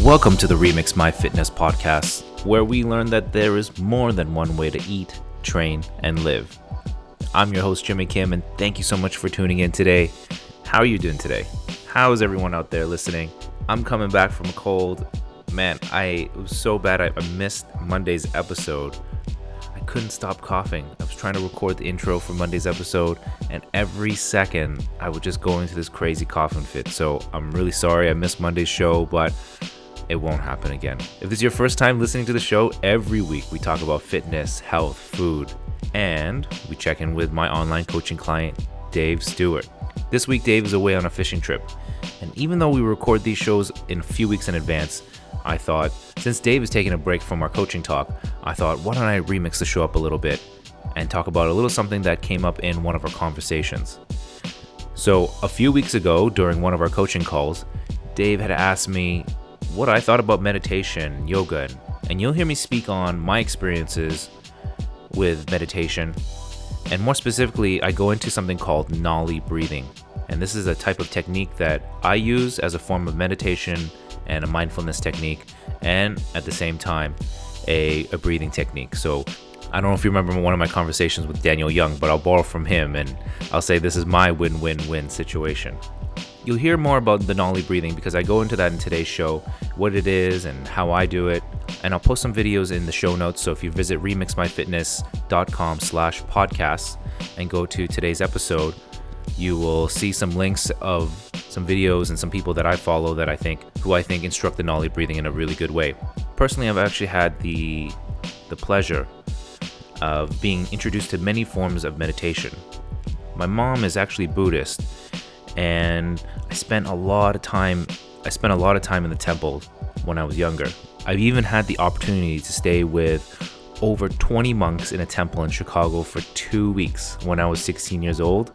Welcome to the Remix My Fitness podcast, where we learn that there is more than one way to eat, train, and live. I'm your host, Jimmy Kim, and thank you so much for tuning in today. How are you doing today? How is everyone out there listening? I'm coming back from a cold. Man, it was so bad I missed Monday's episode. I couldn't stop coughing. I was trying to record the intro for Monday's episode, and every second I would just go into this crazy coughing fit. So I'm really sorry I missed Monday's show, but it won't happen again. If this is your first time listening to the show, every week we talk about fitness, health, food, and we check in with my online coaching client, Dave Stewart. This week, Dave is away on a fishing trip. And even though we record these shows in a few weeks in advance, I thought, since Dave is taking a break from our coaching talk, I thought, why don't I remix the show up a little bit and talk about a little something that came up in one of our conversations. So a few weeks ago, during one of our coaching calls, Dave had asked me what I thought about meditation, yoga, and you'll hear me speak on my experiences with meditation. And more specifically, I go into something called Nollie breathing. And this is a type of technique that I use as a form of meditation and a mindfulness technique, and at the same time, a breathing technique. So I don't know if you remember one of my conversations with Daniel Young, but I'll borrow from him and I'll say this is my win-win-win situation. You'll hear more about the Nollie breathing because I go into that in today's show, what it is and how I do it. And I'll post some videos in the show notes. So if you visit remixmyfitness.com/podcasts and go to today's episode, you will see some links of some videos and some people that I follow who I think instruct the Nollie breathing in a really good way. Personally, I've actually had the pleasure of being introduced to many forms of meditation. My mom is actually Buddhist, and I spent a lot of time in the temple when I was younger. I've even had the opportunity to stay with over 20 monks in a temple in Chicago for 2 weeks when I was 16 years old,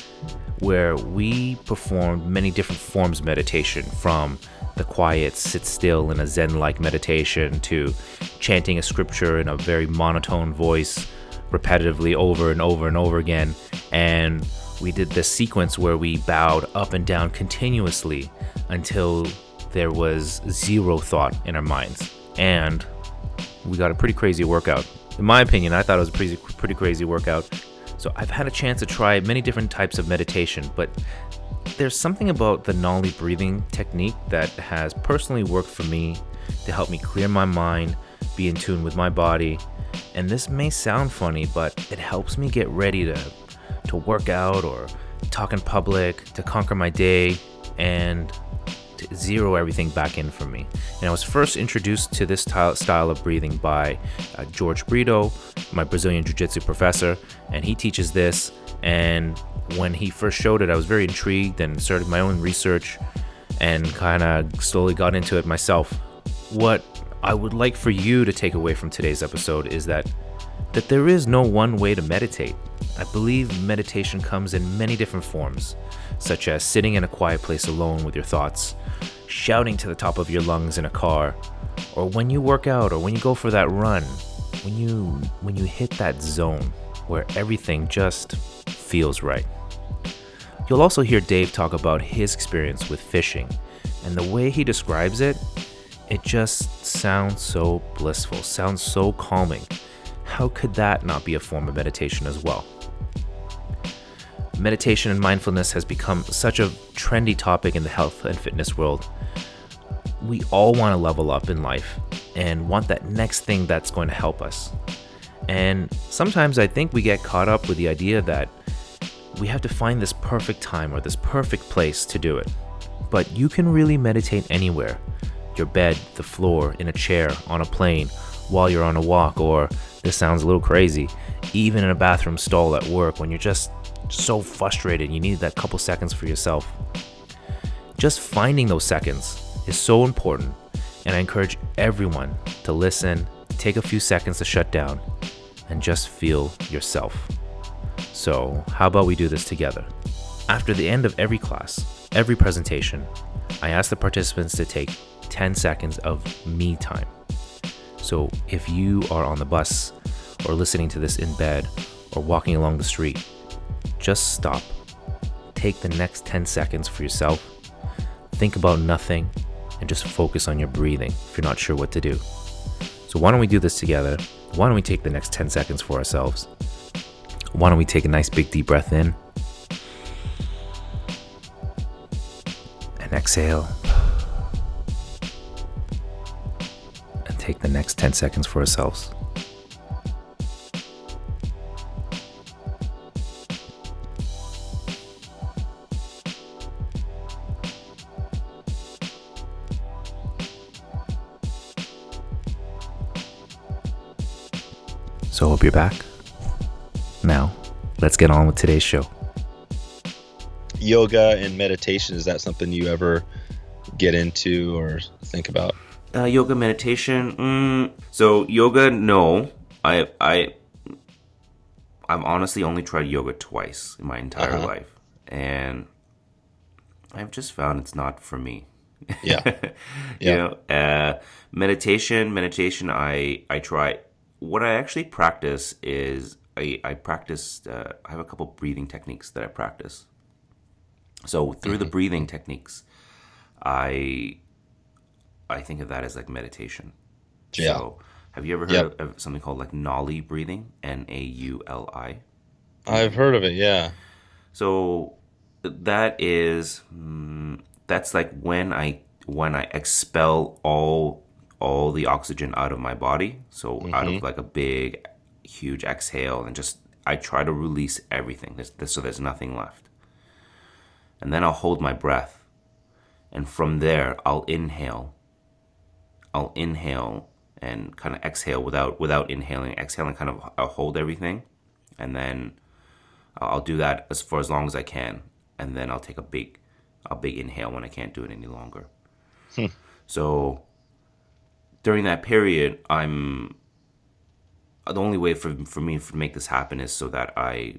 where we performed many different forms of meditation, from the quiet sit still in a Zen-like meditation to chanting a scripture in a very monotone voice repetitively over and over and over again. And we did this sequence where we bowed up and down continuously until there was zero thought in our minds. And we got a pretty crazy workout. In my opinion, I thought it was a pretty crazy workout. So I've had a chance to try many different types of meditation, but there's something about the Nollie breathing technique that has personally worked for me to help me clear my mind, be in tune with my body. And this may sound funny, but it helps me get ready to work out or talk in public, to conquer my day, and to zero everything back in for me. And I was first introduced to this style of breathing by George Brito, my Brazilian Jiu-Jitsu professor, and he teaches this. And when he first showed it, I was very intrigued and started my own research and kind of slowly got into it myself. What I would like for you to take away from today's episode is that there is no one way to meditate. I believe meditation comes in many different forms, such as sitting in a quiet place alone with your thoughts, shouting to the top of your lungs in a car, or when you work out, or when you go for that run, when you hit that zone where everything just feels right. You'll also hear Dave talk about his experience with fishing, and the way he describes it just sounds so blissful, sounds so calming. How could that not be a form of meditation as well? Meditation and mindfulness has become such a trendy topic in the health and fitness world. We all want to level up in life and want that next thing that's going to help us. And sometimes I think we get caught up with the idea that we have to find this perfect time or this perfect place to do it. But you can really meditate anywhere. Your bed, the floor, in a chair, on a plane, while you're on a walk, or, this sounds a little crazy, even in a bathroom stall at work when you're just so frustrated you need that couple seconds for yourself. Just finding those seconds is so important, and I encourage everyone to listen, take a few seconds to shut down, and just feel yourself. So how about we do this together? After the end of every class, every presentation, I ask the participants to take 10 seconds of me time. So if you are on the bus or listening to this in bed or walking along the street, just stop. Take the next 10 seconds for yourself. Think about nothing and just focus on your breathing if you're not sure what to do. So why don't we do this together? Why don't we take the next 10 seconds for ourselves? Why don't we take a nice big deep breath in and exhale, and take the next 10 seconds for ourselves. So hope you're back. Now, let's get on with today's show. Yoga and meditation, is that something you ever get into or think about? Yoga, meditation. So yoga, no. I've honestly only tried yoga twice in my entire life, and I've just found it's not for me. Yeah. You know, meditation. I try. What I actually practice is I practice. I have a couple breathing techniques that I practice. So through the breathing techniques, I think of that as like meditation. Yeah. So have you ever heard of something called like Nauli breathing? Nauli. I've heard of it. Yeah. So that is that's like when I expel all the oxygen out of my body. So out of like a big, huge exhale, and just I try to release everything. So there's nothing left. And then I'll hold my breath, and from there I'll inhale and kind of exhale without inhaling. Exhaling, kind of I'll hold everything, and then I'll do that for as long as I can, and then I'll take a big inhale when I can't do it any longer. So during that period, the only way for me to make this happen is so that I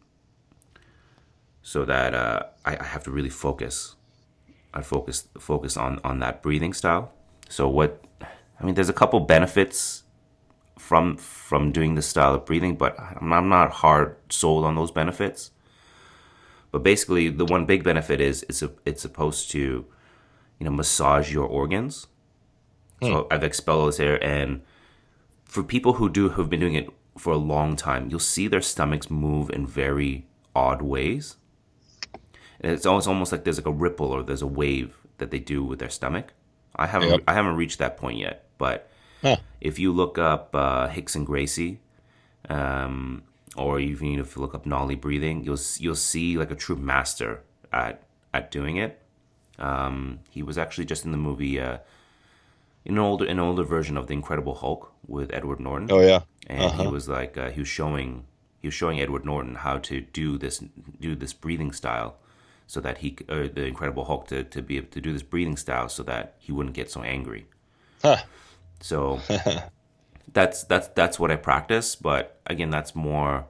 have to really focus. I focus on that breathing style. So there's a couple benefits from doing this style of breathing, but I'm not hard sold on those benefits. But basically, the one big benefit is it's supposed to, massage your organs. So I've expelled all this air, and for people who've been doing it for a long time, you'll see their stomachs move in very odd ways. And it's almost like there's like a ripple or there's a wave that they do with their stomach. I haven't reached that point yet, but if you look up Rickson Gracie, or even if you look up Nauli breathing, you'll see like a true master at doing it. He was actually just in the movie, an older version of The Incredible Hulk with Edward Norton. Oh yeah, and he was like he was showing Edward Norton how to do this breathing style, so that the Incredible Hulk to be able to do this breathing style so that he wouldn't get so angry. So that's what I practice. But again, that's more.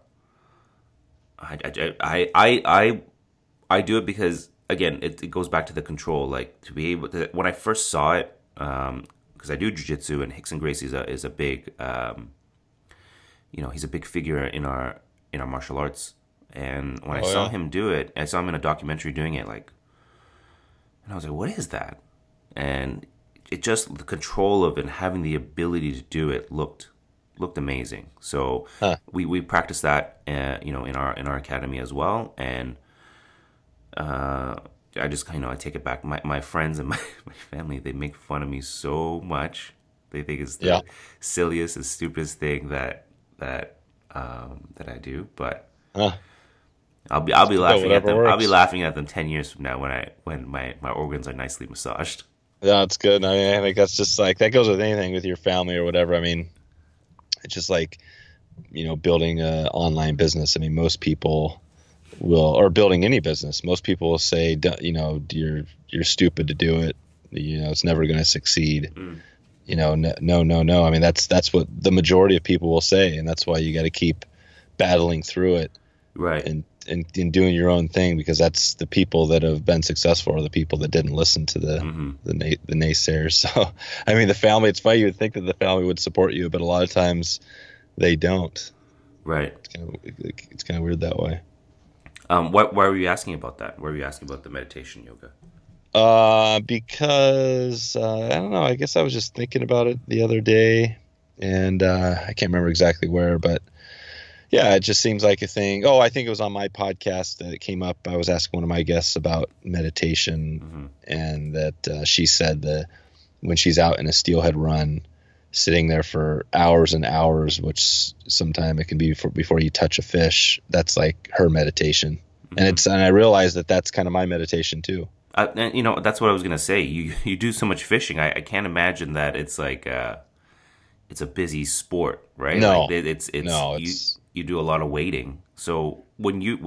I do it because again it goes back to the control. Like to be able to, when I first saw it. Because I do jiu-jitsu, and Rickson Gracie is a big, he's a big figure in our martial arts. And when I saw him do it, I saw him in a documentary doing it, and I was like, what is that? And it just, the control of it and having the ability to do it looked amazing. So we practiced that, in our academy as well, and I just I take it back. My friends and my family, they make fun of me so much. They think it's the silliest and stupidest thing that I do. But I'll be laughing at them. Works. I'll be laughing at them 10 years from now when my organs are nicely massaged. Yeah, it's good. I mean, I think that's just like that goes with anything with your family or whatever. I mean, it's just like building an online business. I mean, most people or building any business, most people will say, you're stupid to do it. It's never going to succeed. No. I mean, that's what the majority of people will say. And that's why you got to keep battling through it. Right. And doing your own thing, because that's the people that have been successful are the people that didn't listen to the naysayers. So, I mean, the family, it's funny. You would think that the family would support you, but a lot of times they don't. Right. It's kind of weird that way. Why were you asking about that? Why were you asking about the meditation yoga? Because I don't know. I guess I was just thinking about it the other day, and I can't remember exactly where, but yeah, it just seems like a thing. Oh, I think it was on my podcast that it came up. I was asking one of my guests about meditation, and that she said that when she's out in a steelhead run, sitting there for hours and hours, which sometimes it can be before you touch a fish, that's like her meditation. And I realized that that's kind of my meditation too. And, you know, that's what I was gonna say. You do so much fishing. I can't imagine that it's like it's a busy sport, right? No, like it's you do a lot of wading. So when you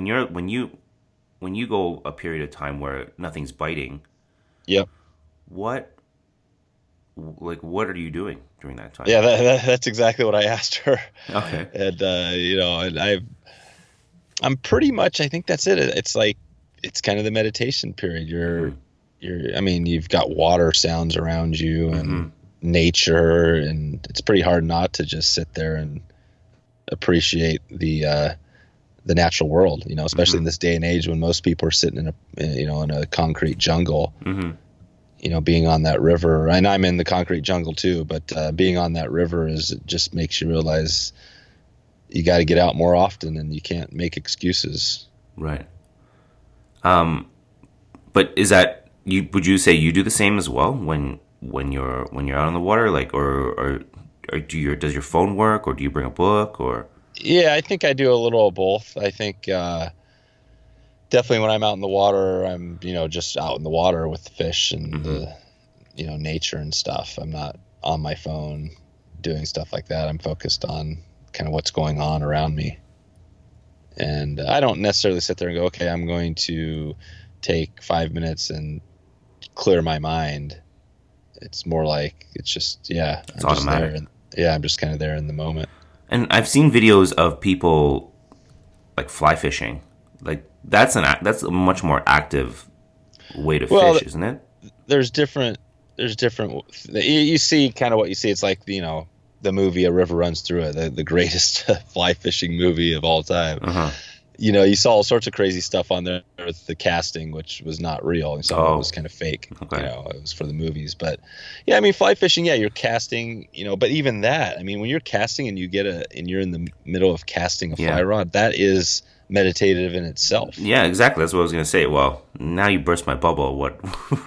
go a period of time where nothing's biting, yep. What are you doing during that time? Yeah, that's exactly what I asked her. Okay. And you know, and I'm pretty much, I think that's it. It's like, it's kind of the meditation period. I mean, you've got water sounds around you and nature, and it's pretty hard not to just sit there and appreciate the natural world, you know, especially in this day and age when most people are sitting in a concrete jungle, you know, being on that river. And I'm in the concrete jungle too, but being on that river just makes you realize you got to get out more often, and you can't make excuses. Right. But is that would you say you do the same as well when you're out on the water, like, or does your phone work, or do you bring a book, or? Yeah, I think I do a little of both. I think definitely when I'm out in the water, I'm, you know, just out in the water with the fish and the, you know, nature and stuff. I'm not on my phone doing stuff like that. I'm focused on kind of what's going on around me. And I don't necessarily sit there and go, okay, I'm going to take 5 minutes and clear my mind. It's more like, it's just, it's automatic. I'm just kind of there in the moment. And I've seen videos of people like fly fishing. Like that's a much more active way to fish, isn't it? There's different. You see kind of what you see. It's like, you know, the movie A River Runs Through It, the greatest fly fishing movie of all time. You know, you saw all sorts of crazy stuff on there with the casting, which was not real. And some of it was kind of fake. Okay. You know, it was for the movies. But yeah, I mean, fly fishing, you're casting, you know, but even that, I mean, when you're casting and you're in the middle of casting a fly rod, that is meditative in itself. Yeah, exactly. That's what I was going to say. Well, now you burst my bubble. What?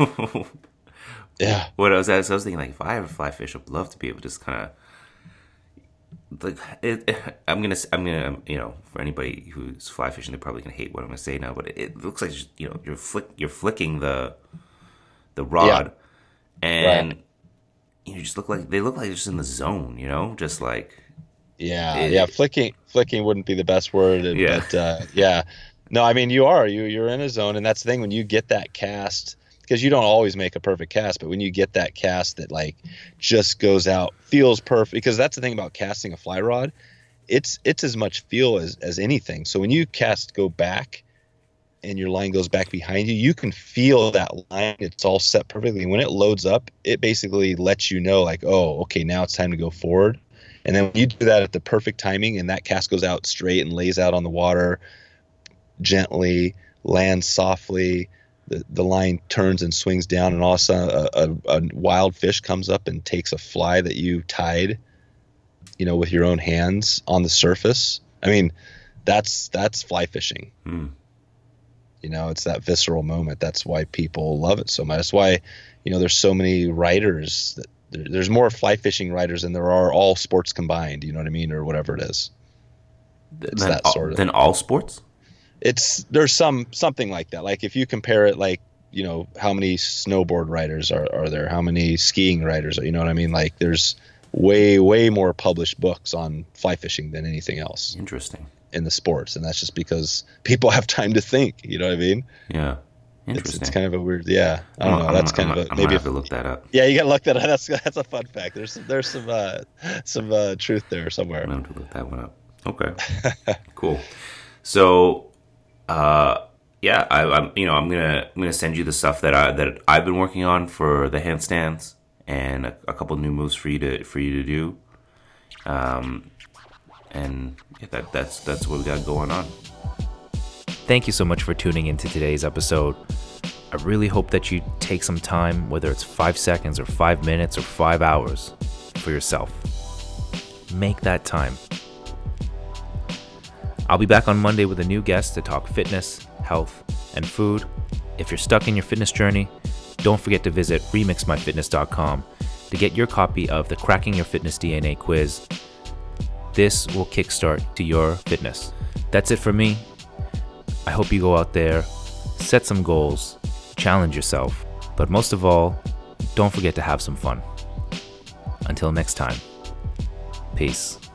Yeah. What else? I was thinking, like, if I ever fly fish, I'd love to be able to just kind of, like, I'm gonna, you know, for anybody who's fly fishing, they're probably gonna hate what I'm gonna say now, but it looks like, you know, you're flicking the rod, and you just look like they're just in the zone, you know, just like flicking wouldn't be the best word, but no, I mean, you're in a zone, and that's the thing when you get that cast. Because you don't always make a perfect cast, but when you get that cast that like just goes out, feels perfect. Because that's the thing about casting a fly rod, it's as much feel as anything. So when you go back, and your line goes back behind you, you can feel that line. It's all set perfectly. And when it loads up, it basically lets you know, like, oh, okay, now it's time to go forward. And then when you do that at the perfect timing, and that cast goes out straight and lays out on the water gently, lands softly. The line turns and swings down, and all of a sudden a wild fish comes up and takes a fly that you tied, you know, with your own hands on the surface. I mean, that's fly fishing. You know, it's that visceral moment. That's why people love it so much. That's why, you know, there's so many writers. There's more fly fishing writers than there are all sports combined. You know what I mean, or whatever it is. It's that sort of. Than all sports? There's something like that. Like if you compare it, like, you know, how many snowboard riders are there? How many skiing riders are, you know what I mean? Like there's way more published books on fly fishing than anything else. Interesting. In the sports. And that's just because people have time to think, you know what I mean? Yeah. Interesting. It's kind of a weird, I don't know. That's kind of a, maybe have to look that up. Yeah, you got to look that up. That's a fun fact. There's some truth there somewhere. I'm going to look that one up. Okay. Cool. So, I'm gonna send you the stuff that I've been working on for the handstands, and a couple new moves for you to do, and that's what we got going on. Thank you so much for tuning into today's episode. I really hope that you take some time, whether it's 5 seconds or 5 minutes or 5 hours, for yourself. Make that time. I'll be back on Monday with a new guest to talk fitness, health, and food. If you're stuck in your fitness journey, don't forget to visit remixmyfitness.com to get your copy of the Cracking Your Fitness DNA quiz. This will kickstart to your fitness. That's it for me. I hope you go out there, set some goals, challenge yourself, but most of all, don't forget to have some fun. Until next time, peace.